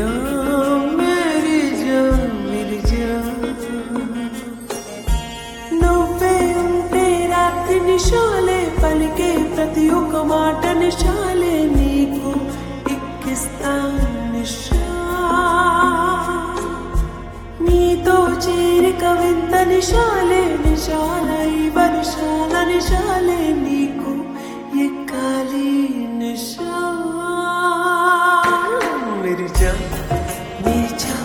जान मेरी जान मेरी जान నువ్వే ఉంటే రాత్రి నిశాలే పలికే ప్రతి ఒక్క మాట నిశాలే నీకు ఎక్కిస్తా నిశా నీతో చేరిక వింత నిశాలే నిశాల ఈ వర్షాల నిశాలే నీకు ఎక్కాలి నిశా मेरी जान मेरी जान